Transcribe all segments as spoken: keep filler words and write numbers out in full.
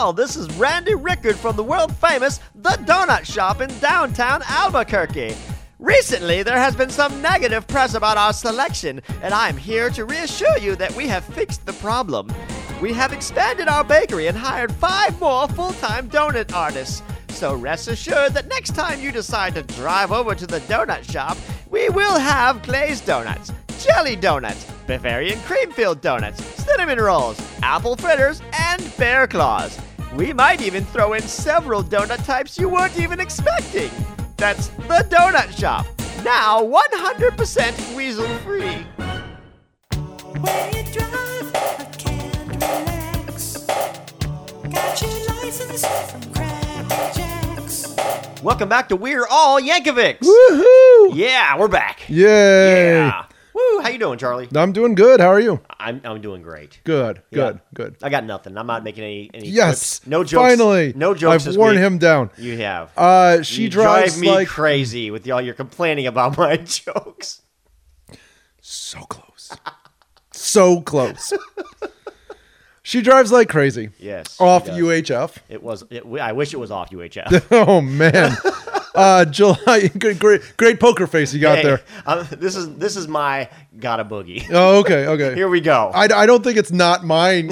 all, this is Randy Rickard from the world-famous The Donut Shop in downtown Albuquerque. Recently, there has been some negative press about our selection, and I'm here to reassure you that we have fixed the problem. We have expanded our bakery and hired five more full-time donut artists. So rest assured that next time you decide to drive over to the donut shop, we will have glazed donuts, jelly donuts, Bavarian cream-filled donuts, cinnamon rolls, apple fritters, and bear claws. We might even throw in several donut types you weren't even expecting. That's the Donut Shop, now one hundred percent weasel-free. When you drive, I can't relax. Got your license from Cracker Jacks. Welcome back to We're All Yankovics. Woohoo! Yeah, we're back. Yay! Yeah. Woo, how you doing, Charlie? I'm doing good. How are you? I'm I'm doing great. Good, good, Yeah. good. I got nothing. I'm not making any any Yes. clips. No jokes. Finally. No jokes I've this worn week. him down. You have. Uh, she you drives drive me like crazy with all your complaining about my jokes. so close, so close. She drives like crazy. Yes. Off she does. U H F. It was. It, I wish it was off U H F. Oh man. Uh, July. Good, great, great poker face you got Hey, there. um, this is this is my gotta boogie. Oh, okay, okay. Here we go. I, I don't think it's not mine.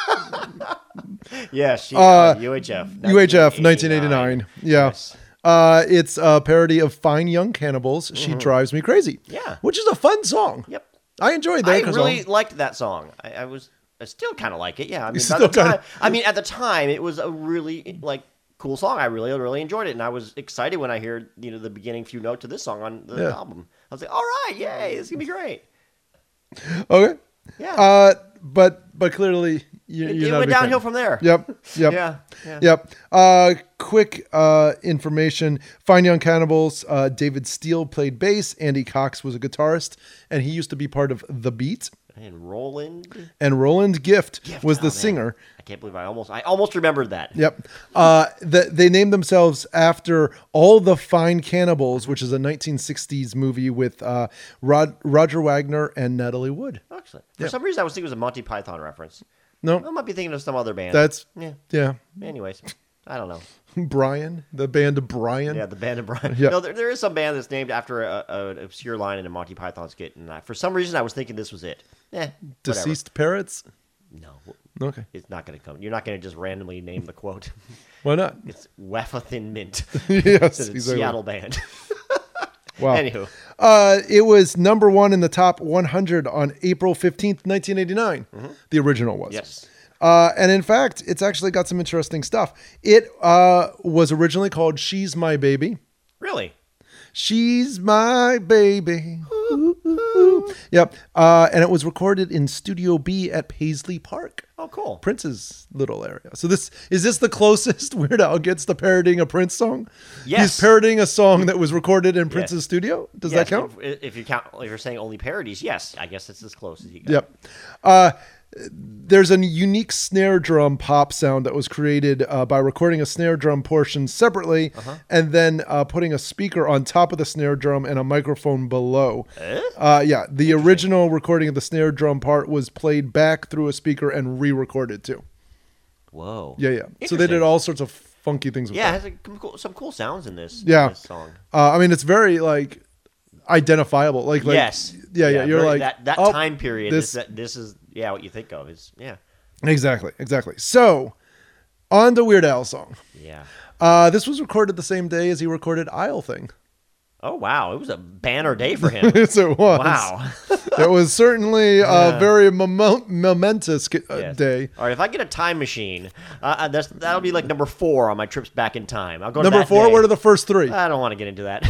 Yes, she, Uh, uh, U H F. U H F, nineteen eighty-nine. Yeah. Yes. Uh, it's a parody of Fine Young Cannibals. She drives me crazy. Mm-hmm. Yeah. Which is a fun song. Yep. I enjoyed that I song. really liked that song. I, I was. I still kind of like it. Yeah. I mean, by still the time, kinda- I mean, at the time, it was a really like cool song. I really, really enjoyed it, and I was excited when I heard you know the beginning few notes of this song on the Yeah. album. I was like, all right, yay, this is gonna be great. Okay. Yeah. Uh, but but clearly you, it you're it not a went big fan. downhill from there. Yep. Yep. Yeah. Yeah. Yep. Uh, quick uh, information. Fine Young Cannibals. Uh, David Steele played bass. Andy Cox was a guitarist, and he used to be part of The Beat. And Roland. And Roland Gift, Gift, was oh, the man. singer. I can't believe I almost I almost remembered that. Yep. Uh, the, they named themselves after All the Fine Cannibals, which is a nineteen sixties movie with uh, Rod, Roger Wagner and Natalie Wood. Excellent. For some reason, I was thinking it was a Monty Python reference. I No, might be thinking of some other band. that's, yeah. yeah. Anyways, I don't know. Brian, the band of Brian. Yeah, the band of Brian. Yeah. No, there, there is some band that's named after a, a, an obscure line in a Monty Python skit, and I, for some reason, I was thinking this was it. Eh, Deceased Parrots. whatever. No, Okay. it's not going to come. You're not going to just randomly name the quote. Why not? It's Weffa Thin Mint. Yes, It's a exactly. Seattle band. Wow. Anywho, Uh, it was number one in the top one hundred on April fifteenth, nineteen eighty-nine. The original was. yes. Uh, and in fact, it's actually got some interesting stuff. It uh, was originally called She's My Baby. Really? She's my baby. Ooh, ooh, ooh. Yep. Uh, and it was recorded in Studio B at Paisley Park, Oh, cool. Prince's little area. So this is this the closest Weird Al gets to parodying a Prince song? Yes. He's parodying a song that was recorded in Prince's studio. Does Yes, that count? If, if you count, if you're saying only parodies, yes. I guess it's as close as you get. Yep. Uh, there's a unique snare drum pop sound that was created uh, by recording a snare drum portion separately Uh-huh. and then uh, putting a speaker on top of the snare drum and a microphone below. Uh, yeah, the original recording of the snare drum part was played back through a speaker and re-recorded too. Whoa. Yeah, yeah. So they did Interesting. all sorts of funky things with Yeah, it that. has a, some cool- some cool sounds in this, Yeah. in this song. Uh, I mean, it's very like identifiable. Like, like yes. yeah, yeah. You're very- like that that oh, time period. this- This, that, this is yeah what you think of is yeah Exactly, exactly. So, on the Weird Al song. yeah. Uh, this was recorded the same day as he recorded Isle Thing. Oh wow, it was a banner day for him. Yes, it was. Wow. It was certainly Yeah. a very mom- momentous uh, Yes. day. All right, if I get a time machine, uh, uh, that's that'll be like number four on my trips back in time. I'll go to Number that four, day. what are the first three? I don't want to get into that.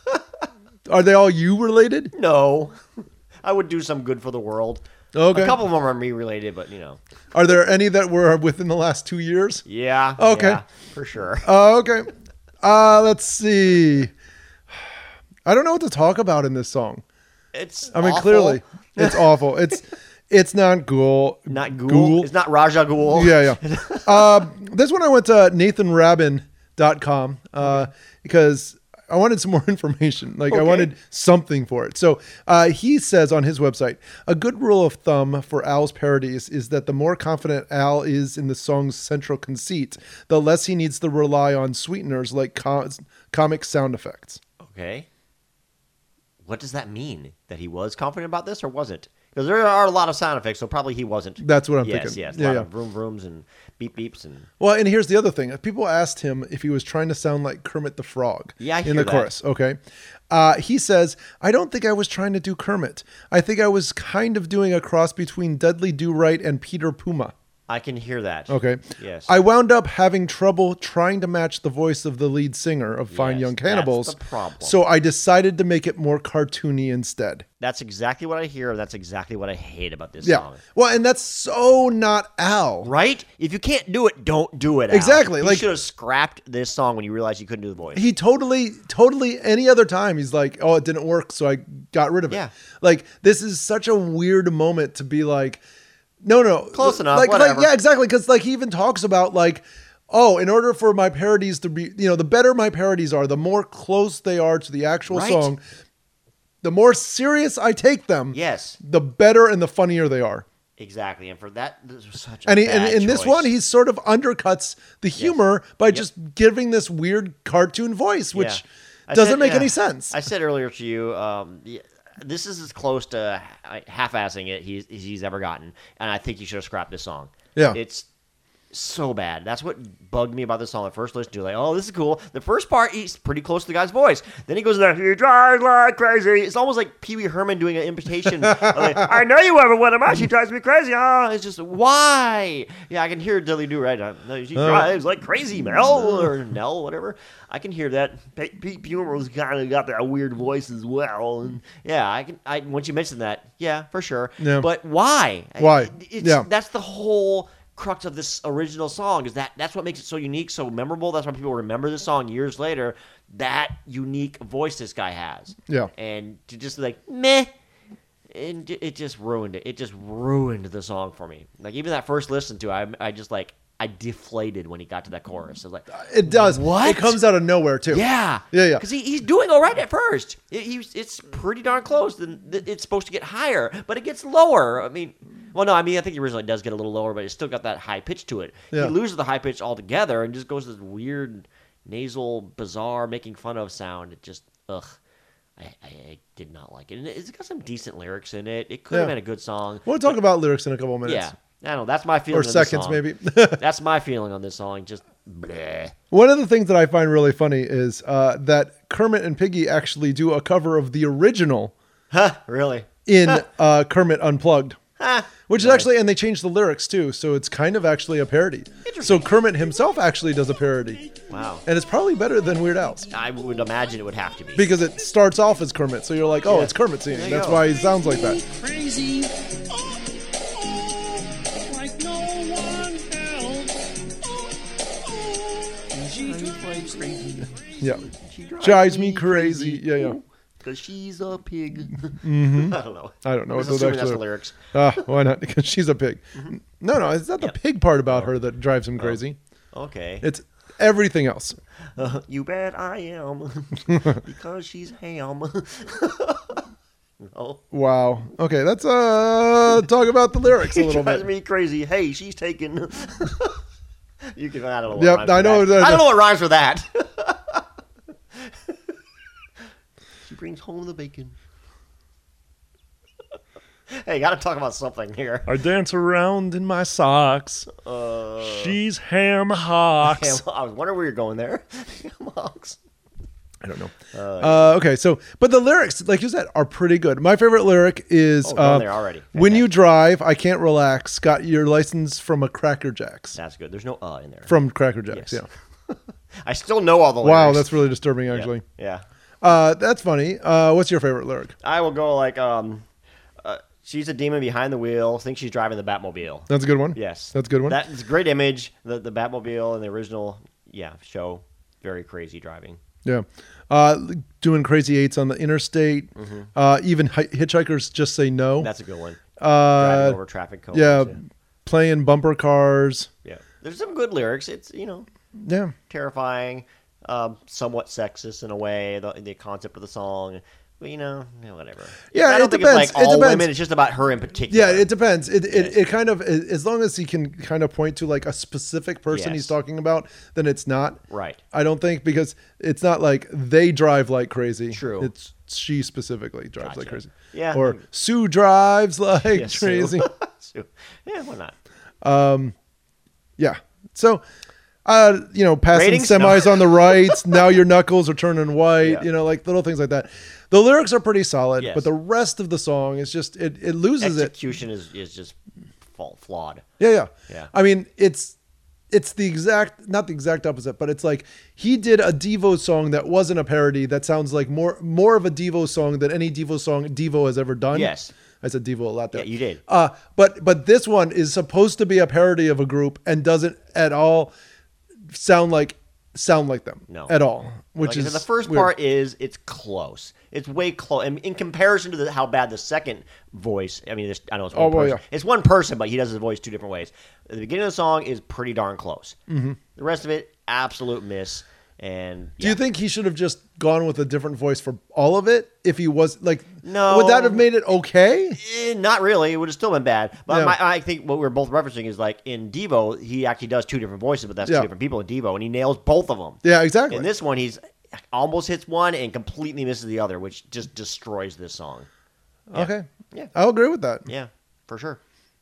Are they all you related? No, I would do some good for the world. Okay. A couple of them are me related, but you know. Are there any that were within the last two years? Yeah. Okay. yeah, for sure. Uh, okay. Uh, let's see. I don't know what to talk about in this song. It's. I mean, awful. clearly, it's awful. It's it's not Ghoul. not Ghoul. Ghoul. It's not Raja Ghul. Yeah, yeah. uh, this one I went to nathan rabin dot com uh, because I wanted some more information. Like I Okay. wanted something for it. So uh, he says on his website, a good rule of thumb for Al's parodies is that the more confident Al is in the song's central conceit, the less he needs to rely on sweeteners like co- comic sound effects. Okay. What does that mean? That he was confident about this or wasn't? Because there are a lot of sound effects, so probably he wasn't. That's what I'm yes, thinking. Yes, yes. Yeah, a lot yeah. of vroom vrooms and beep beeps and... Well, and here's the other thing. People asked him if he was trying to sound like Kermit the Frog Yeah, I in hear the that. chorus. Okay. Uh, he says, I don't think I was trying to do Kermit. I think I was kind of doing a cross between Dudley Do-Right and Peter Puma. I can hear that. Okay. Yes. I wound up having trouble trying to match the voice of the lead singer of Fine Yes, Young that's Cannibals. the problem. So I decided to make it more cartoony instead. That's exactly what I hear, and that's exactly what I hate about this Yeah. song. Well, and that's so not Al. Right? If you can't do it, don't do it. Al. Exactly, You like- should have scrapped this song when you realized you couldn't do the voice. He totally, totally, any other time, he's like, oh, it didn't work, so I got rid of it. Yeah. Like, this is such a weird moment to be like, no, no. Close enough, Like, whatever. like yeah, exactly. Because, like, he even talks about, like, oh, in order for my parodies to be, you know, the better my parodies are, the more close they are to the actual Right. song, the more serious I take them, Yes, the better and the funnier they are. exactly. And for that, this was such a And, he, bad and in this choice. one, he sort of undercuts the humor by just giving this weird cartoon voice, which Yeah. I doesn't said- make yeah. any sense. I said earlier to you, um, yeah, this is as close to h- half-assing it he's, he's ever gotten, and I think you should have scrapped this song. Yeah. It's so bad. That's what bugged me about this song at first listen to. Like, oh, this is cool. The first part, he's pretty close to the guy's voice. Then he goes in there, he drives like crazy. It's almost like Pee Wee Herman doing an imitation. Like, I know you ever went him. She drives me crazy. Oh, it's just, why? Yeah, I can hear Dilly Do, right? Uh, She drives like crazy, Mel, or Nell, whatever. I can hear that. Pete Pete Humer's kind of got that weird voice as well. And yeah, I can. I once you mentioned that, yeah, for sure. Yeah. But why? Why? It's, Yeah. That's the whole crux of this original song. Is that that's what makes it so unique, so memorable. That's why people remember the song years later. That unique voice this guy has. Yeah. And to just like meh. And it just ruined it. It just ruined the song for me. Like even that first listen to, I, I just like I deflated when he got to that chorus. I was like, It does. What? It comes out of nowhere too. yeah, Yeah, yeah. Because he, he's doing all right at first. It, he's it's pretty darn close. Then it's supposed to get higher, but it gets lower. I mean, well, no, I mean I think the original does get a little lower, but it's still got that high pitch to it. Yeah. He loses the high pitch altogether and just goes to this weird nasal, bizarre, making fun of sound. It just ugh. I, I, I did not like it. And it's got some decent lyrics in it. It could have Yeah. been a good song. We'll talk about lyrics in a couple minutes. Yeah. I don't know. That's my feeling Or on this seconds, song. maybe. That's my feeling on this song. Just bleh. One of the things that I find really funny is uh, that Kermit and Piggy actually do a cover of the original Huh, really? in uh, Kermit Unplugged. Huh. Which is actually, and they changed the lyrics too, so it's kind of actually a parody. So Kermit himself actually does a parody, Wow. and it's probably better than Weird Al's I would imagine it would have to be. because it starts off as Kermit, so you're like, oh, Yeah. it's Kermit There singing. you That's go. why he sounds like that. Crazy. Oh, oh, like no one else. Oh, oh. She drives crazy. Yeah, drives me crazy. Yeah, yeah. Because she's a pig. Mm-hmm. I don't know. I don't know I'm what just those assuming that's actually the lyrics. Ah, why not? Because she's a pig. No, no, it's not the Yep. pig part about her that drives him crazy. Okay. It's everything else. Uh, you bet I am. Because she's ham. No. Wow. Okay, let's uh talk about the lyrics a It little drives bit. me crazy. Hey, she's taken. You can. I don't know. What Yep, rhymes I with know That. that- I don't know what rhymes with that. She brings home the bacon. Hey, got to talk about something here. I dance around in my socks. Uh, She's ham hocks. Ham- I was wondering where you're going there. Ham hocks. I don't know. Uh, okay, so but the lyrics, like you said, are pretty good. My favorite lyric is Oh, we're on uh, there already. when you Fantastic. drive, I can't relax. Got your license from a Cracker Jacks. That's good. There's no uh in there. From Cracker Jacks, Yes. yeah. I still know all the lyrics. Wow, that's really disturbing, Yeah. actually. Yeah. Uh, that's funny. Uh, what's your favorite lyric? I will go like, um, uh, she's a demon behind the wheel. Thinks she's driving the Batmobile. That's a good one. Yes. That's a good one. That's a great image. The the Batmobile in the original, yeah, show. Very crazy driving. Yeah. Uh, doing crazy eights on the interstate. Uh, even hi- hitchhikers just say no. That's a good one. uh, Driving over traffic cones. yeah, Yeah. playing bumper cars. Yeah. There's some good lyrics. It's, you know, Yeah. terrifying. um, somewhat sexist in a way. The, the concept of the song. But, you know, yeah, whatever. Yeah, I don't it think depends. it's like It all depends. women. It's just about her in particular. Yeah, it depends. It, it Yes. it kind of, as long as he can kind of point to like a specific person Yes. he's talking about, then it's not. Right. I don't think, because it's not like they drive like crazy. True. It's she specifically drives like Gotcha. crazy. Yeah. Or Sue drives like Yeah, Sue. crazy. Sue. Yeah, why not? Yeah. So, uh, you know, passing Ratings? semis No. on the right. Now your knuckles are turning white. Yeah. You know, like little things like that. The lyrics are pretty solid, Yes. but the rest of the song is just it. It loses it. Execution is, is just fa- flawed. Yeah, yeah, Yeah. I mean, it's it's the exact, not the exact opposite, but it's like he did a Devo song that wasn't a parody. That sounds like more more of a Devo song than any Devo song Devo has ever done. Yes. I said Devo a lot there. Yeah, you did. Uh, but but this one is supposed to be a parody of a group and doesn't at all sound like sound like them. No. At all. Which Like I is said, the first weird. part is it's close. It's way close. And in comparison to the, how bad the second voice, I mean, there's, I know it's one Oh, well, person. yeah. It's one person, but he does his voice two different ways. The beginning of the song is pretty darn close. Mm-hmm. The rest of it, absolute miss. And Do you think he should have just gone with a different voice for all of it? If he was like, No. would that have made it okay? Eh, not really. It would have still been bad. But Yeah. my, I think what we're both referencing is like in Devo, he actually does two different voices, but that's Yeah. two different people in Devo, and he nails both of them. Yeah, exactly. In this one, he's almost hits one and completely misses the other, which just destroys this song. Okay. Yeah. I'll agree with that. Yeah, for sure.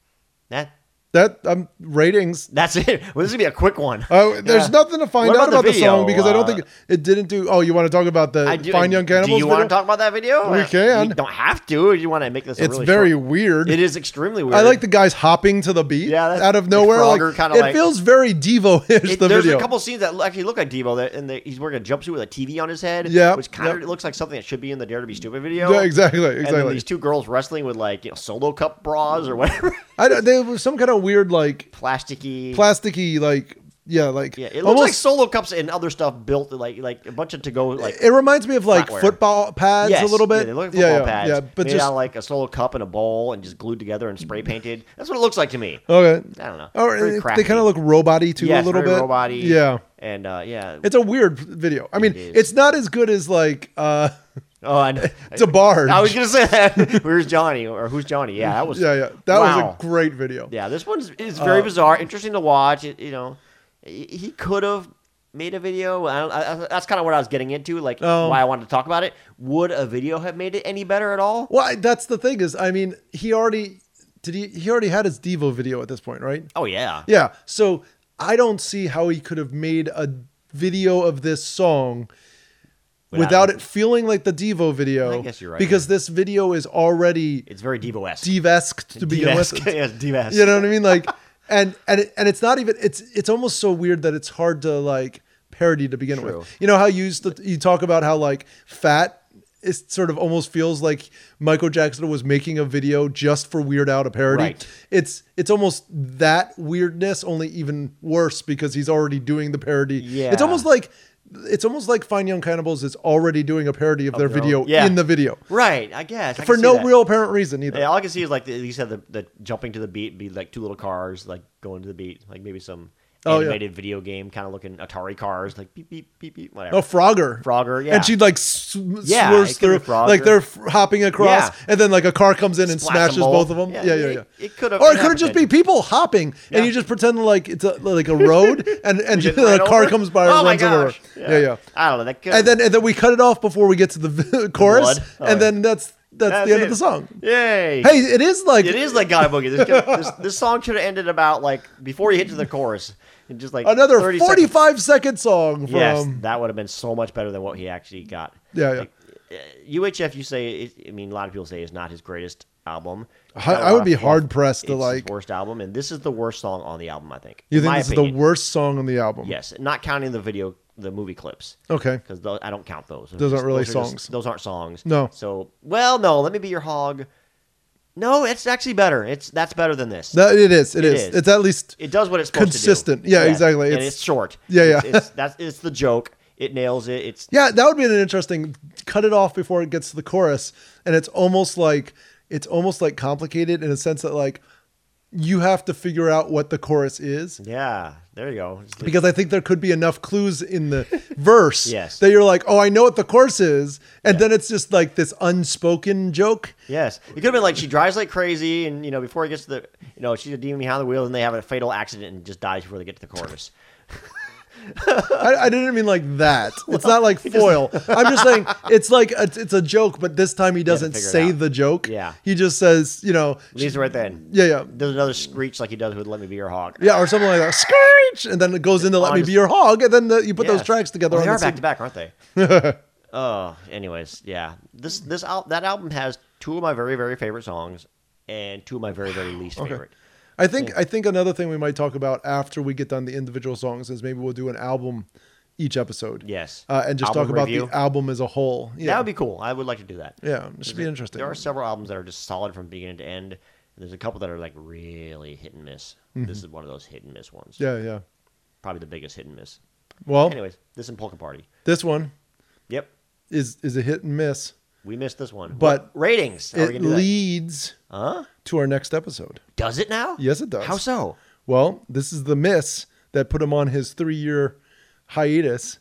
That That um ratings. that's it. Well, this is gonna be a quick one. Oh, there's Yeah. nothing to find What out about the about the, video? song because I don't Uh, think it didn't do. Oh, you want to talk about the I do, Fine Young Cannibals? Do you want video? to talk about that video? We can. You don't have to. You want to make this? A It's really very short- weird. It is extremely weird. I like the guys hopping to the beat Yeah, that's- out of the nowhere. Like, Frogger kinda it like- feels very Devo-ish, It- the there's video. a couple scenes that actually look like Devo, that, and they, he's wearing a jumpsuit with a T V on his head. Yeah, which kind of yep. looks like something that should be in the Dare to Be Stupid video. Yeah, exactly, And then exactly. these two girls wrestling with like you know solo cup bras or whatever, I don't- there was some kind of weird, like, plasticky. plasticky, like, yeah, like, yeah, it looks almost, like solo cups and other stuff built like like a bunch of to go like. it reminds me of, like, flatware. football pads Yes, a little bit. Yeah, they look like yeah, football yeah, pads. yeah, but made just, out of like a solo cup and a bowl and just glued together and spray painted. That's what it looks like to me. okay. I don't know. Or Very they crafty. kind of look robot-y, too, yes, a little very bit. robot-y. Yeah. And uh, yeah, It's a weird video. I mean, is. it's not as good as, like, uh, oh, I know. it's a barge. I was gonna say that. Where's Johnny or who's Johnny? Yeah, that was. yeah, yeah. That wow. was a great video. Yeah, this one's is very Uh, bizarre, interesting to watch. It, you know, he he could have made a video. I don't, I, that's kind of what I was getting into, like Oh. why I wanted to talk about it. Would a video have made it any better at all? Well, I- that's the thing is, I mean, he already did he he already had his Devo video at this point, right? Oh yeah, Yeah. So I don't see how he could have made a video of this song Without- without, it feeling like the Devo video. I guess you're right, Because this video is already it's very Devo-esque. Devo-esque to begin with. Devo-esque. yes, Devo-esque. You know what I mean? Like, and and it, and it's not even. It's it's almost so weird that it's hard to like parody to begin True. with. You know how you used to you talk about how like Fat. It sort of almost feels like Michael Jackson was making a video just for Weird Al to parody. Right. It's it's almost that weirdness, only even worse because he's already doing the parody. Yeah. It's almost like it's almost like Fine Young Cannibals is already doing a parody of their their own- video yeah. in the video Right, I guess I for can see no that. real apparent reason either. Yeah, all I can see is like the, you said the, the jumping to the beat be like two little cars like going to the beat, like maybe some Oh, yeah. animated video game kind of looking Atari cars, like beep beep beep beep whatever. Oh, Frogger. Frogger, yeah. And she'd like sw- Yeah, swerves it could be through, Frogger. like they're f- hopping across, Yeah. and then like a car comes in and Splash them smashes both. both of them. Yeah, Yeah, yeah, it- yeah. it could've- or it it had could just be potential. people hopping, Yeah. and you just pretend like it's a, like a road, and and Just a right car over? comes by Oh and my runs over. gosh. Yeah, yeah. I don't know. That could, And then and then we cut it off before we get to the chorus, blood? Oh, and yeah. then that's that's, That's the end it. of the song. Yay! Hey, it is like It is like Guy Boogie. This, could- this, this song should have ended about like before you hit to the chorus, in just like another thirty seconds. forty-five second song from Yes, that would have been so much better than what he actually got. yeah, yeah. Like, uh, U H F, you say, it, I mean, a lot of people say is not his greatest album. I- Got a I lot would of be fluff. hard-pressed to, It's like- his worst album, and this is the worst song on the album, I think. You in think my this is opinion. the worst song on the album? Yes, not counting the video, the movie clips. Okay. Because I don't count those. Those aren't really are just- songs. those aren't songs. No. So, well, no. Let me be your hog. No, it's actually better. It's that's better than this. That, it is. It It is. is. It's at least It does what it's supposed consistent. to do. Yeah, exactly. And It's- it's, short. Yeah, yeah. It's, it's, that's it's the joke. It nails it. It's yeah. That would be an interesting. Cut it off before it gets to the chorus, and it's almost like it's almost like complicated in a sense that like you have to figure out what the chorus is. yeah. There you go. Just leave- because I think there could be enough clues in the verse Yes. that you're like, oh, I know what the chorus is. And then it's just like this unspoken joke. Yes. It could have been like she drives like crazy, and, you know, before he gets to the, you know, she's a demon behind the wheel, and they have a fatal accident and just dies before they get to the chorus. I, I didn't mean like that. It's not like foil. I'm just saying it's like a, it's a joke, but this time he doesn't figure it say out. the joke. Yeah. He just says, you know, Leaves it right then. yeah, yeah. Does another screech like he does with Let Me Be Your Hog. Yeah, or something like that. Screech! And then it goes into Let Me Honest- Be Your Hog, and then the, you put those Yes. tracks together Well, on they the are back C D. to back, aren't they? Oh, anyways, yeah. This this al- that album has two of my very very favorite songs and two of my very very least favorite. I think I think another thing we might talk about after we get done the individual songs is maybe we'll do an album each episode. Yes. Uh, and just Album talk about review. the album as a whole. Yeah. That would be cool. I would like to do that. yeah, it should be interesting. There are several albums that are just solid from beginning to end. There's a couple that are like really hit and miss. This is one of those hit and miss ones. yeah, yeah. Probably the biggest hit and miss. Well, Anyways, this and Polka Party. this one Yep. is is a hit and miss, We missed this one. But What ratings. How are we it gonna do that? leads Huh? to our next episode. Does it now? Yes, it does. How so? Well, this is the miss that put him on his three-year hiatus,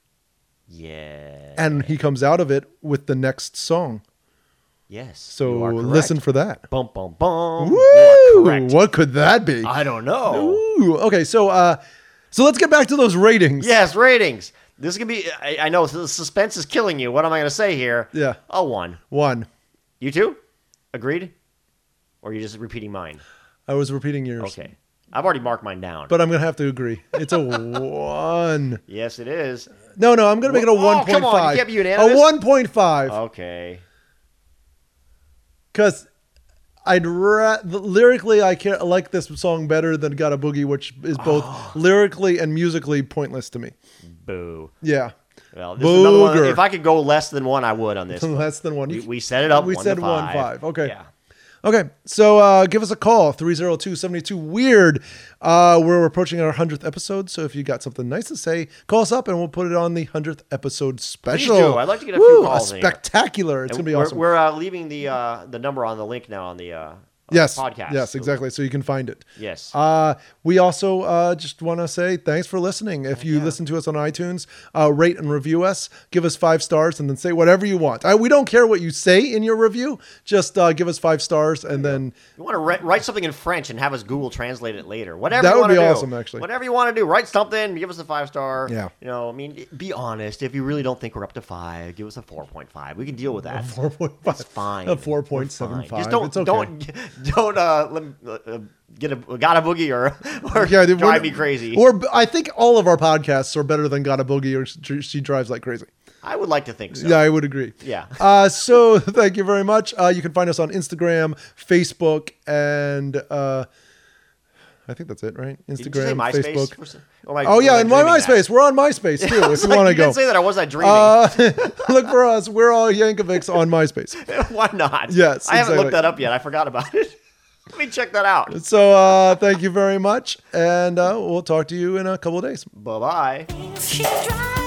Yeah. and he comes out of it with the next song. Yes. So you are correct. listen for that. Bum bum bum. You Woo! are correct. What could that be? I don't know. Ooh, okay, so uh, so let's get back to those ratings. Yes, ratings. This is gonna be. I, I know the suspense is killing you. What am I gonna say here? Yeah. A one. One. You too? Agreed? Or are you just repeating mine? I was repeating yours. Okay. I've already marked mine down. But I'm gonna have to agree. It's a one. yes, it is. No, no, I'm gonna make it a Oh, one come point on, you five. can't be unanimous. A one point five. Okay. Because I'd ra- lyrically I can like this song better than "Got a Boogie," which is both Oh. lyrically and musically pointless to me. Boo. Yeah, Well, this is another one. Booger. If I could go less than one, I would on this. one. less than one. We, we set it up. We one said to one five. five. Okay. Yeah. Okay, so uh, give us a call, three oh two, seven two, weird. Uh, we're approaching our hundredth episode, so if you got something nice to say, call us up and we'll put it on the hundredth episode special. do. I'd like to get a few Woo, calls A in here. spectacular. It's And going to be we're, awesome. We're uh, leaving the uh, the number on the link now on the uh, yes, podcast. yes, So- exactly. So you can find it. Yes. Uh, we also uh, just want to say thanks for listening. If you listen to us on iTunes, uh, rate and review us. Give us five stars and then say whatever you want. I, we don't care what you say in your review. Just uh, give us five stars and then You want to write, write something in French and have us Google translate it later. Whatever That you would want to be do. awesome, actually. Whatever you want to do. Write something. Give us a five star. Yeah. You know, I mean, be honest. If you really don't think we're up to five, give us a four point five. We can deal with that. four point five. It's fine. A four point seven Fine. five. Just don't It's okay. don't don't uh, let me, uh, get a got a boogie or or Yeah, dude, drive we're- me crazy. Or I think all of our podcasts are better than Got a Boogie or She She Drives Like Crazy. I would like to think so. Yeah, I would agree. Yeah. Uh, so thank you very much. Uh, you can find us on Instagram, Facebook, and uh, I think that's it, right? Did you say Instagram, MySpace? Facebook. For some- or am I- Oh was yeah, I and my dreaming that? MySpace. We're on MySpace too. I if was you like, want to you go, didn't say that. I was I dreaming? uh, look for us. We're all Yankovics on MySpace. Why not? Yes, I haven't exactly. looked that up yet. I forgot about it. Let me check that out. So uh, thank you very much, and uh, we'll talk to you in a couple of days. Bye bye. If she drives